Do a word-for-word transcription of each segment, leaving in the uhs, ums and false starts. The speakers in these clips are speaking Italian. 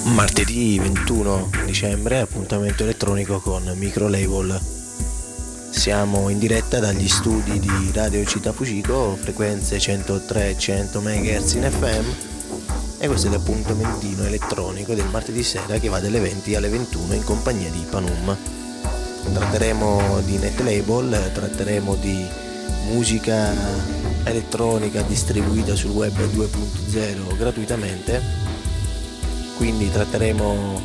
Martedì ventuno dicembre, appuntamento elettronico con Microlabel. Siamo in diretta dagli studi di Radio Città Fucico, frequenze centotré e cento megahertz in F M, e questo è l'appuntamentino elettronico del martedì sera che va dalle venti alle ventuno in compagnia di Panum. Tratteremo di netlabel, tratteremo di musica elettronica distribuita sul web due punto zero gratuitamente. Quindi tratteremo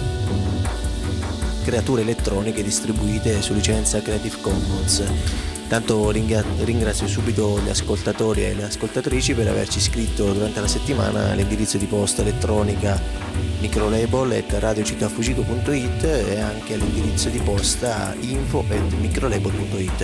creature elettroniche distribuite su licenza Creative Commons. Tanto ringrazio subito gli ascoltatori e le ascoltatrici per averci scritto durante la settimana all'indirizzo di posta elettronica microlabel at radiocittafucico punto it e anche all'indirizzo di posta info at microlabel punto it.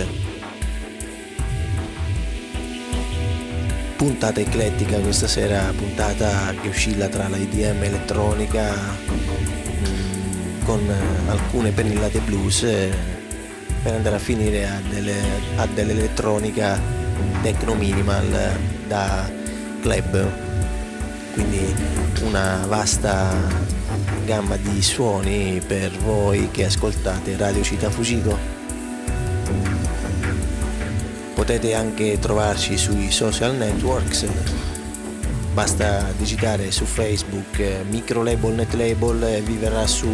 Puntata eclettica questa sera, puntata che oscilla tra la I D M elettronica mh, con alcune pennellate blues eh, per andare a finire a, delle, a dell'elettronica techno minimal da club, quindi una vasta gamma di suoni per voi che ascoltate Radio Città Fucico. Potete anche trovarci sui social networks, basta digitare su Facebook eh, Microlabel Netlabel e vi verrà su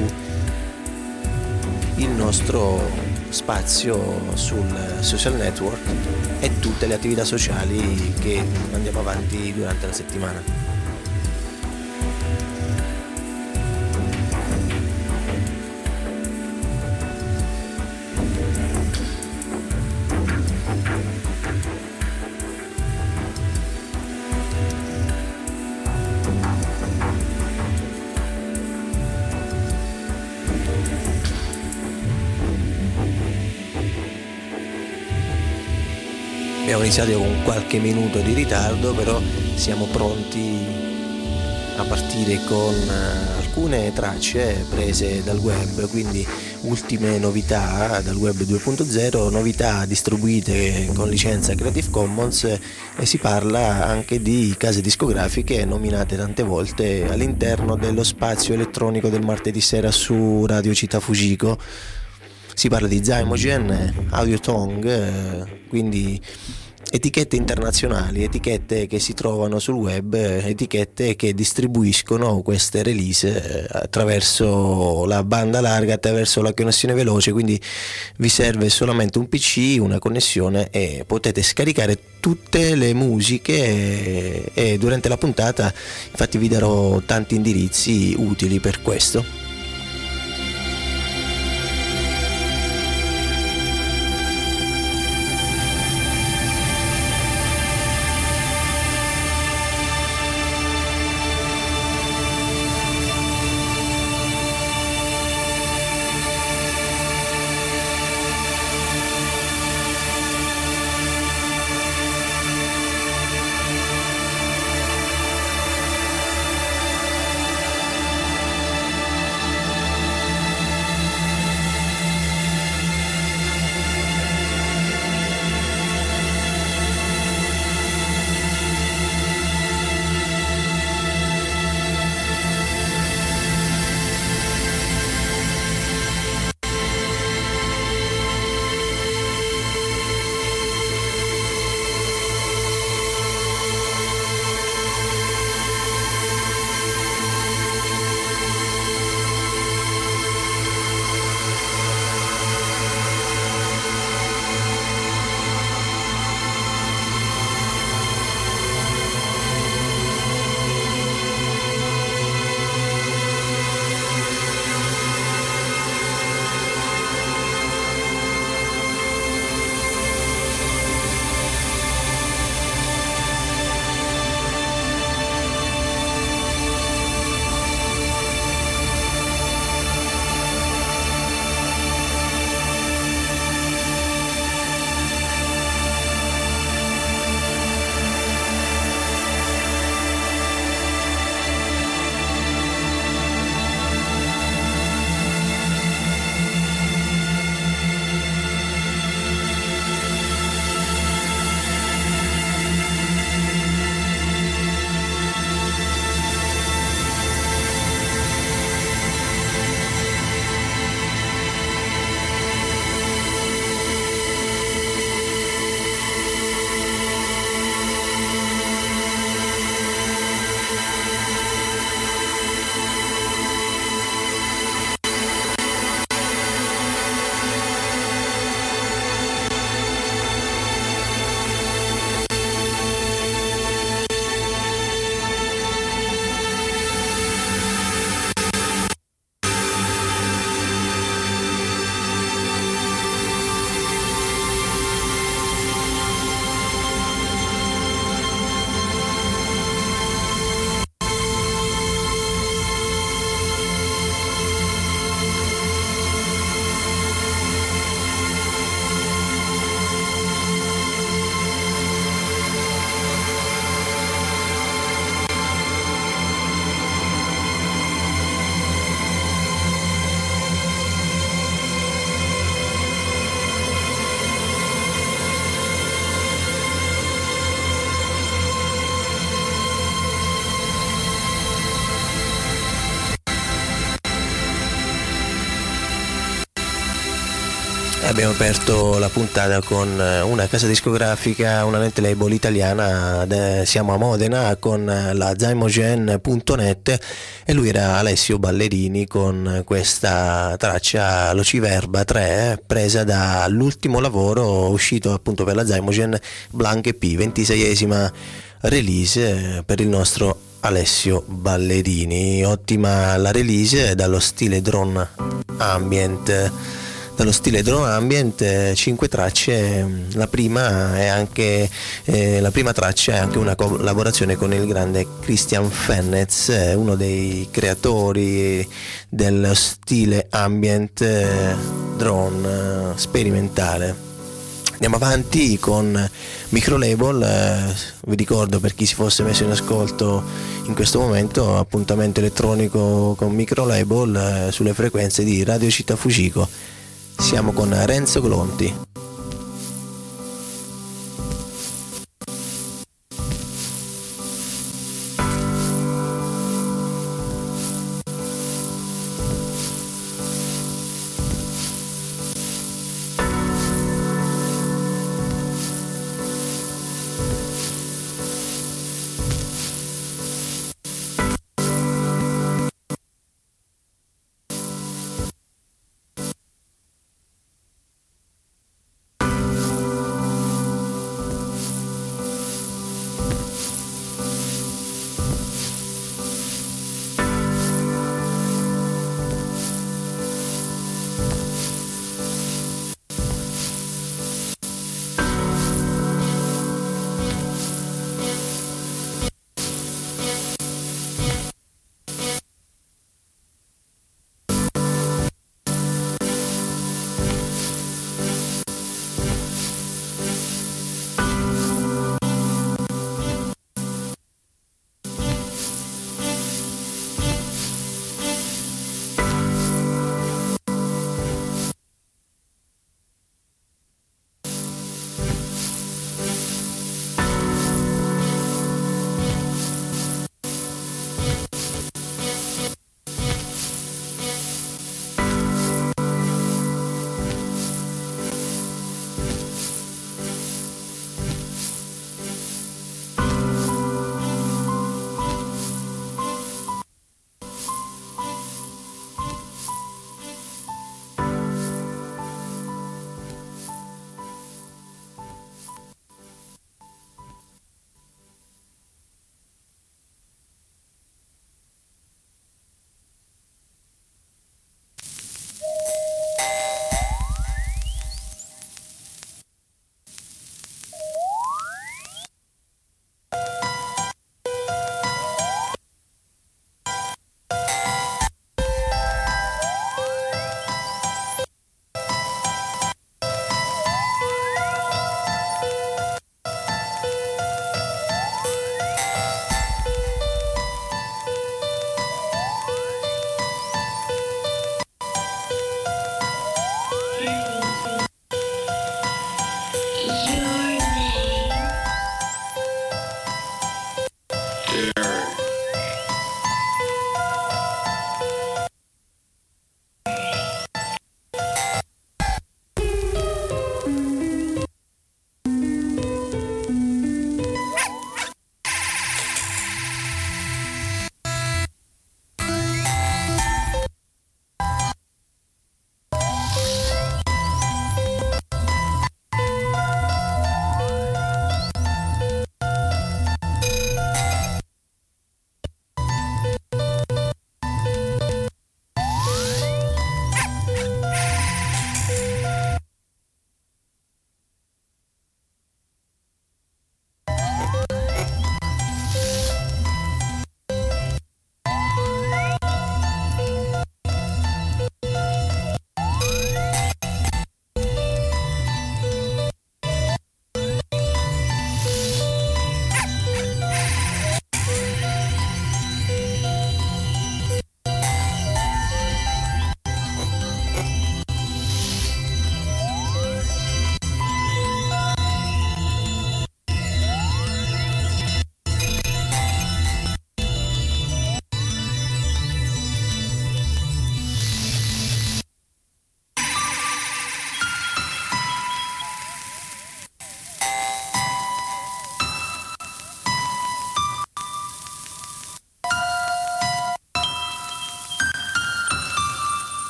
il nostro spazio sul social network e tutte le attività sociali che andiamo avanti durante la settimana. Abbiamo iniziato con qualche minuto di ritardo, però siamo pronti a partire con alcune tracce prese dal web, quindi ultime novità dal web due punto zero, novità distribuite con licenza Creative Commons, e si parla anche di case discografiche nominate tante volte all'interno dello spazio elettronico del martedì sera su Radio Città Fucico. Si parla di Zymogen, Audiotong, quindi etichette internazionali, etichette che si trovano sul web, etichette che distribuiscono queste release attraverso la banda larga, attraverso la connessione veloce, quindi vi serve solamente un P C, una connessione e potete scaricare tutte le musiche, e, e durante la puntata infatti vi darò tanti indirizzi utili per questo. Abbiamo aperto la puntata con una casa discografica, una net label italiana, siamo a Modena con la zymogen punto net e lui era Alessio Ballerini con questa traccia Lociverba tre, presa dall'ultimo lavoro uscito appunto per la Zymogen, Blank E P, ventiseiesima release per il nostro Alessio Ballerini. Ottima la release dallo stile drone ambient. Dallo stile drone ambient, cinque tracce, la prima è anche eh, la prima traccia è anche una collaborazione con il grande Christian Fennetz, uno dei creatori del stile ambient eh, drone eh, sperimentale. Andiamo avanti con Micro Label, eh, vi ricordo per chi si fosse messo in ascolto in questo momento, appuntamento elettronico con Micro Label eh, sulle frequenze di Radio Città Fucico. Siamo con Renzo Glonti.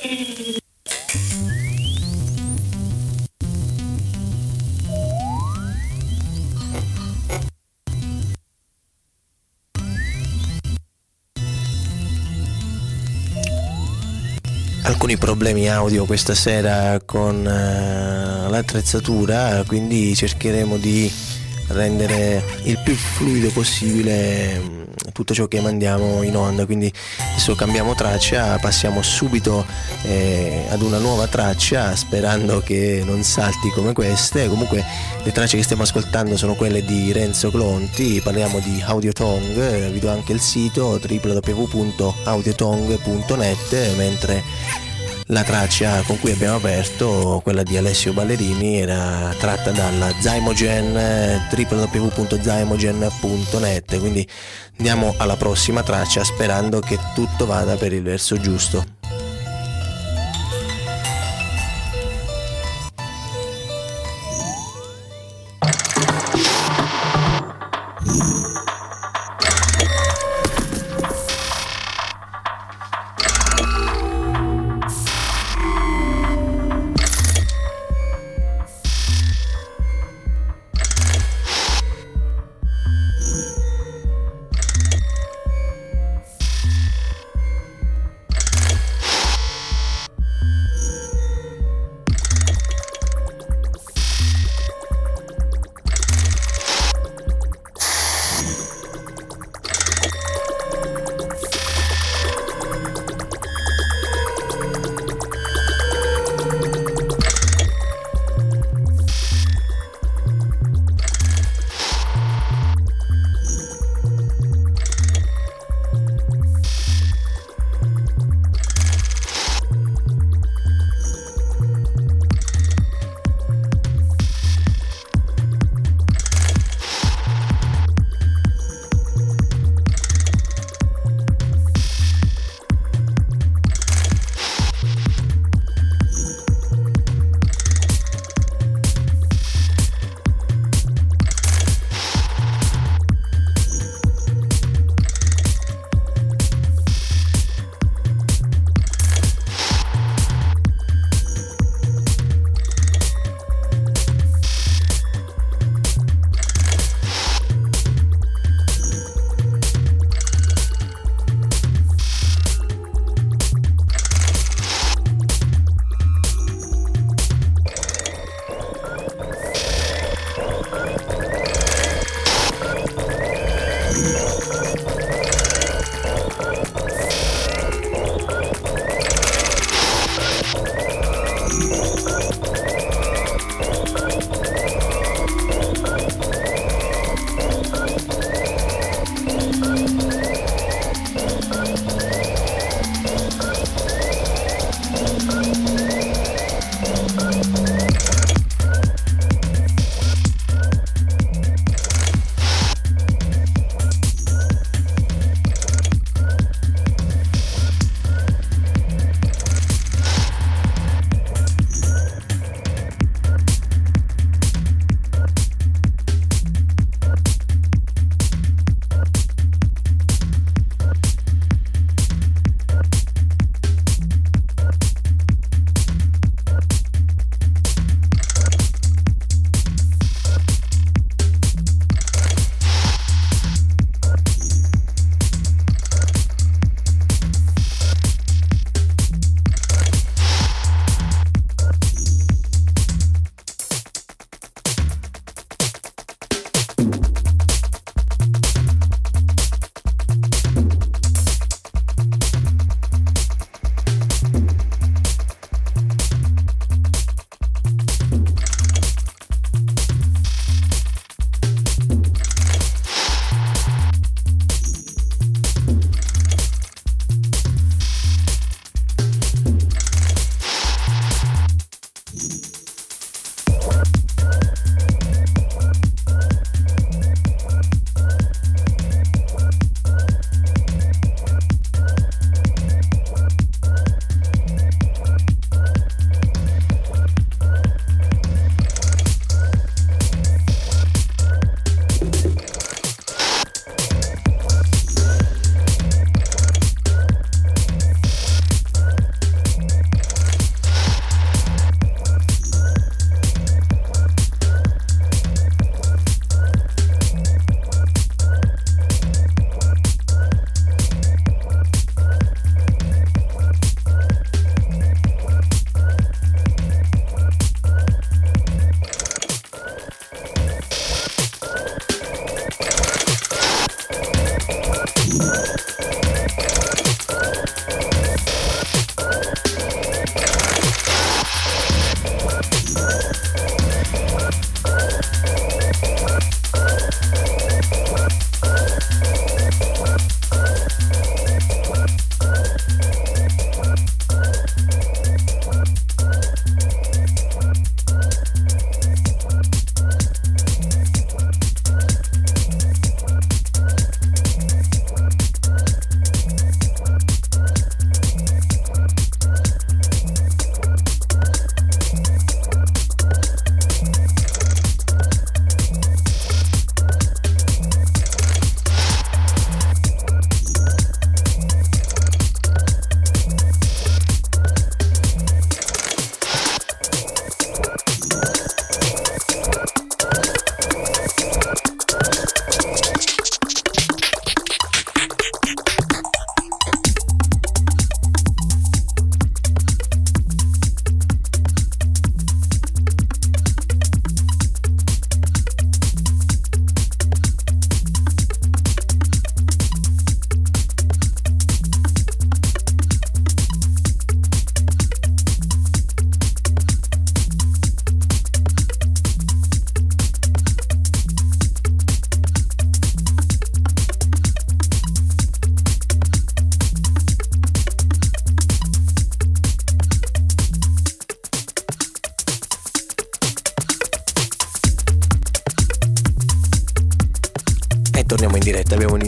Alcuni problemi audio questa sera con uh, l'attrezzatura, quindi cercheremo di rendere il più fluido possibile um, tutto ciò che mandiamo in onda. Quindi adesso cambiamo traccia, passiamo subito eh, ad una nuova traccia, sperando che non salti come queste. Comunque le tracce che stiamo ascoltando sono quelle di Renzo Clonti, parliamo di Audiotong, vi do anche il sito w w w punto audiotong punto net, mentre la traccia con cui abbiamo aperto, quella di Alessio Ballerini, era tratta dalla Zymogen, w w w punto zymogen punto net. Quindi andiamo alla prossima traccia sperando che tutto vada per il verso giusto.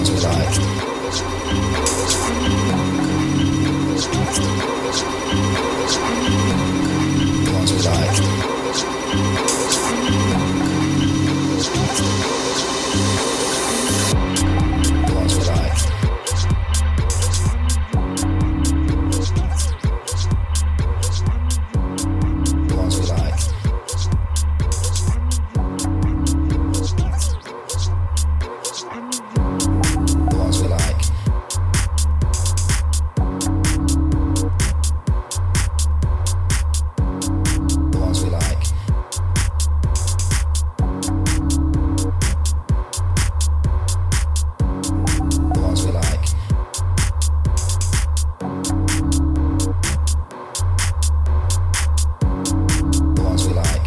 ones we like. The ones we like. The ones we like. The ones we like. The ones we like. The ones we like. The ones we like. The ones we like.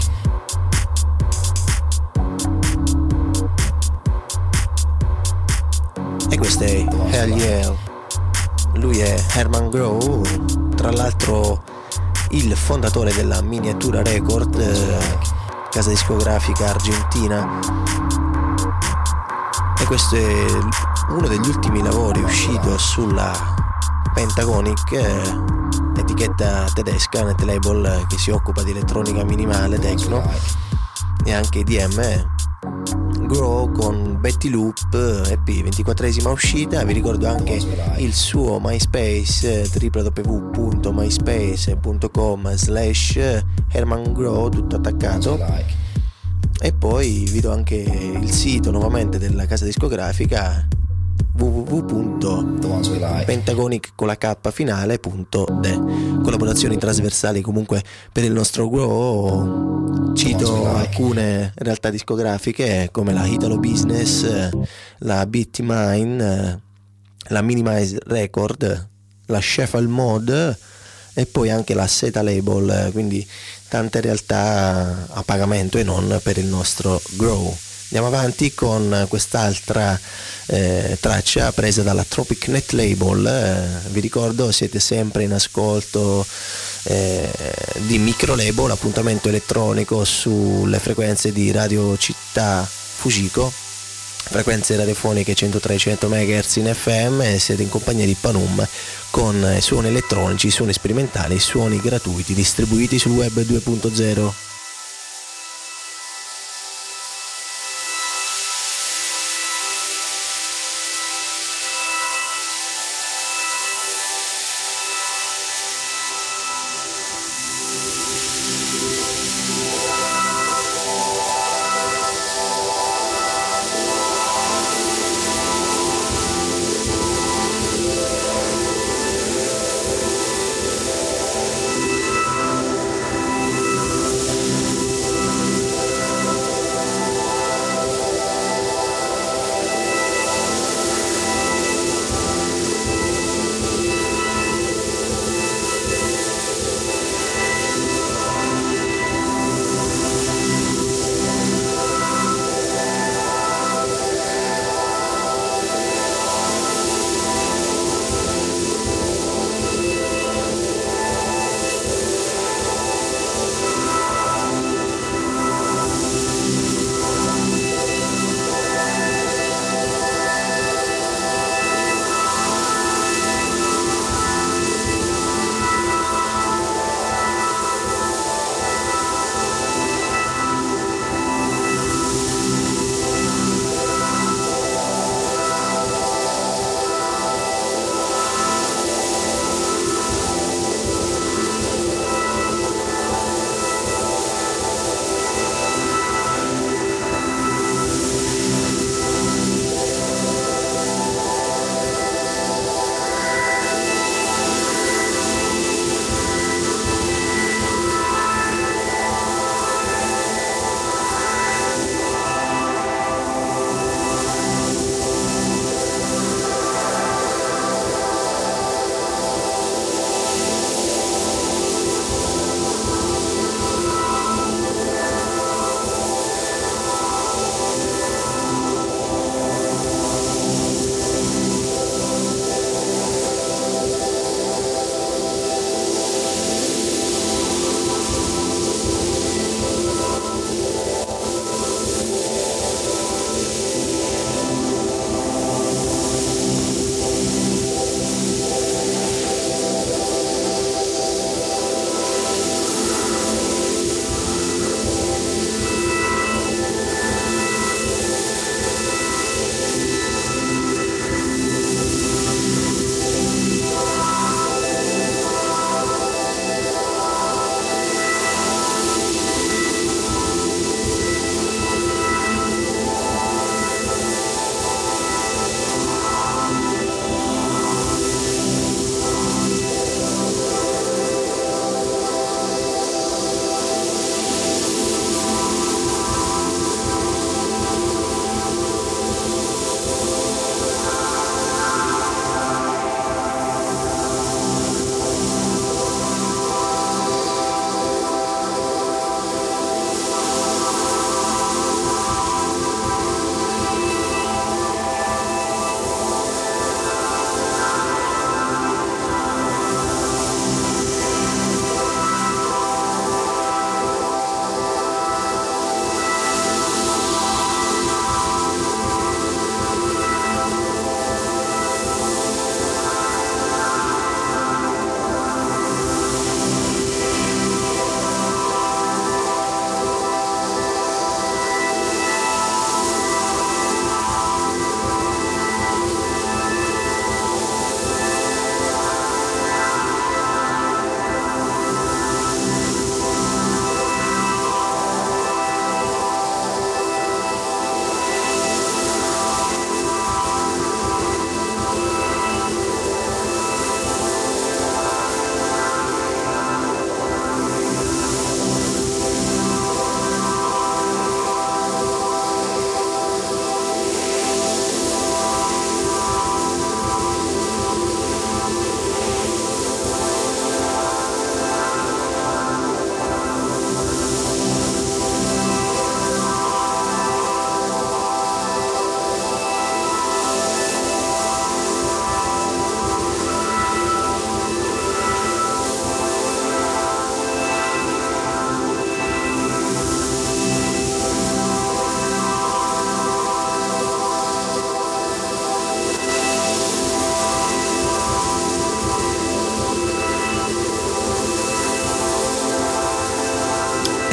E questo è Hell Yeah. Lui è Herman Grow, tra l'altro il fondatore della Miniatura Record, eh, casa discografica argentina. E questo è uno degli ultimi lavori uscito sulla Pentagonic, eh, etichetta tedesca, net label che si occupa di elettronica minimale, techno e anche D M. Grow con Betty Loop, E P, ventiquattresima uscita. Vi ricordo anche il suo MySpace, w w w punto myspace punto com slash Herman Grow, tutto attaccato. E poi vi do anche il sito nuovamente della casa discografica, w w w punto pentagonic con la K finale punto de. Collaborazioni trasversali comunque per il nostro Grow. Cito alcune realtà discografiche come la Italo Business, la Beat Mine, la Minimize Record, la Shuffle Mod e poi anche la Seta Label, quindi tante realtà a pagamento e non per il nostro Grow. Andiamo avanti con quest'altra eh, traccia presa dalla Tropic Net Label. Eh, vi ricordo, siete sempre in ascolto eh, di Micro Label, appuntamento elettronico sulle frequenze di Radio Città Fujiko, frequenze radiofoniche centotré cento megahertz in F M, e siete in compagnia di Panum con suoni elettronici, suoni sperimentali, suoni gratuiti distribuiti sul web due punto zero.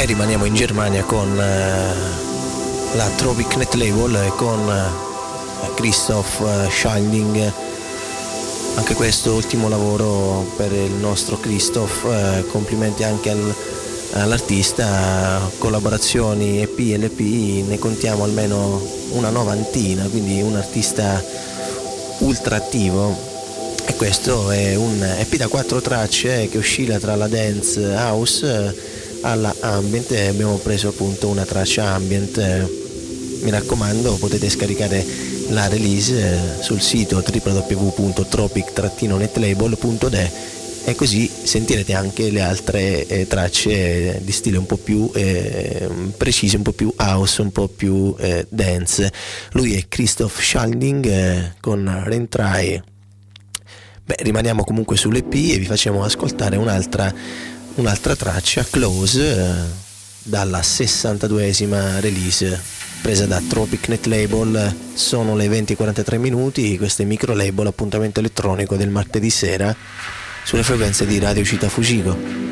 E rimaniamo in Germania con uh, la Tropic Net Label e con uh, Christoph uh, Schilding. Anche questo ultimo lavoro per il nostro Christoph, uh, complimenti anche al, all'artista, collaborazioni E P e L P ne contiamo almeno una novantina, quindi un artista ultra attivo. E questo è un E P da quattro tracce che oscilla tra la dance house alla ambient, e abbiamo preso appunto una traccia ambient. Mi raccomando, potete scaricare la release sul sito w w w punto tropic netlabel punto d e e così sentirete anche le altre eh, tracce di stile un po' più eh, precise, un po' più house, un po' più eh, dance. Lui è Christoph Schilding eh, con Rentry. Beh, rimaniamo comunque sull'E P e vi facciamo ascoltare un'altra un'altra traccia, Close, eh, dalla sessantaduesima release presa da Tropic Net Label. Sono le venti e quarantatré minuti, questo è Micro Label, appuntamento elettronico del martedì sera sulle frequenze di Radio Città Fugico.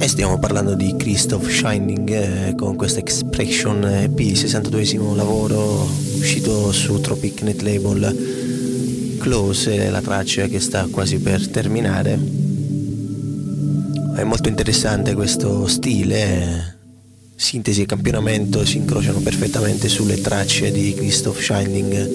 stiamo parlando di Christoph Shining eh, con questa Expression E P, il sessantaduesimo lavoro uscito su Tropic Net Label. Close è la traccia che sta quasi per terminare. È molto interessante questo stile, sintesi e campionamento si incrociano perfettamente sulle tracce di Christoph Shining.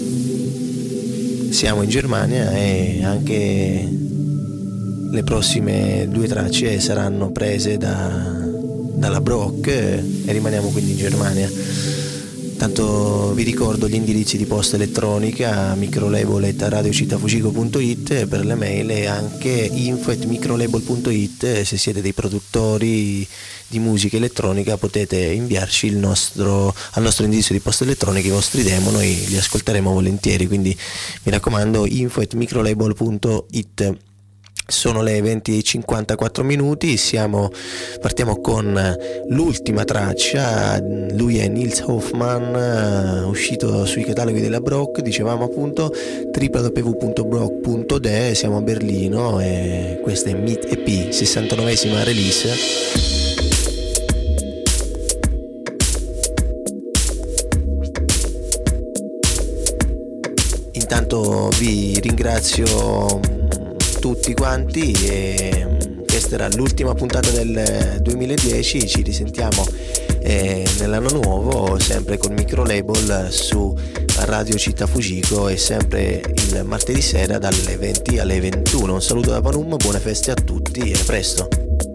Siamo in Germania e anche le prossime due tracce saranno prese da, dalla Brock e rimaniamo quindi in Germania. Tanto vi ricordo gli indirizzi di posta elettronica microlabel chiocciola radiocittafugico punto it per le mail e anche info chiocciola microlabel punto it. Se siete dei produttori di musica elettronica potete inviarci il nostro, al nostro indirizzo di posta elettronica i vostri demo, noi li ascolteremo volentieri, quindi mi raccomando info chiocciola microlabel punto it. Sono le venti e cinquantaquattro minuti, siamo, partiamo con l'ultima traccia. Lui è Nils Hoffman, uscito sui cataloghi della Brock, dicevamo appunto w w w punto brock punto d e, siamo a Berlino e questa è Meet E P, sessantanovesima release. Intanto vi ringrazio tutti quanti e questa era l'ultima puntata del duemiladieci, ci risentiamo eh, nell'anno nuovo sempre con Microlabel su Radio Città Fujiko e sempre il martedì sera dalle venti alle ventuno. Un saluto da Panum, buone feste a tutti e a presto.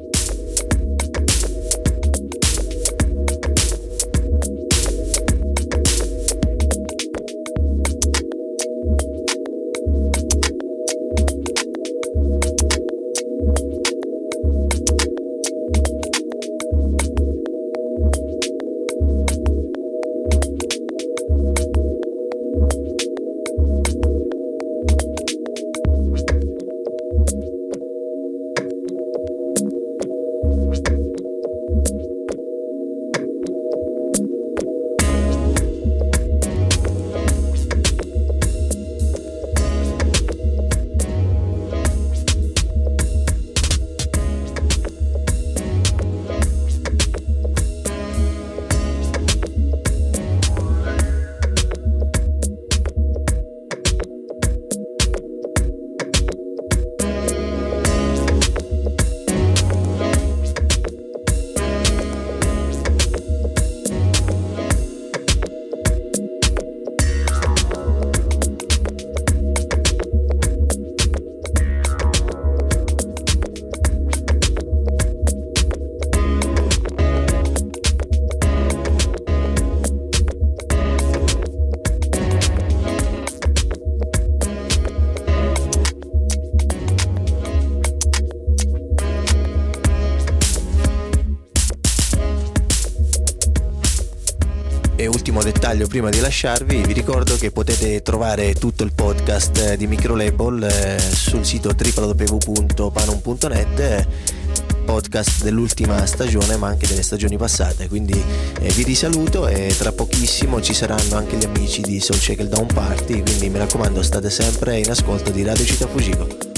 E ultimo dettaglio prima di lasciarvi, vi ricordo che potete trovare tutto il podcast di Microlabel eh, sul sito w w w punto panum punto net, podcast dell'ultima stagione ma anche delle stagioni passate, quindi eh, vi risaluto e tra pochissimo ci saranno anche gli amici di Soul Shackle Down Party, quindi mi raccomando state sempre in ascolto di Radio Città Fujiko.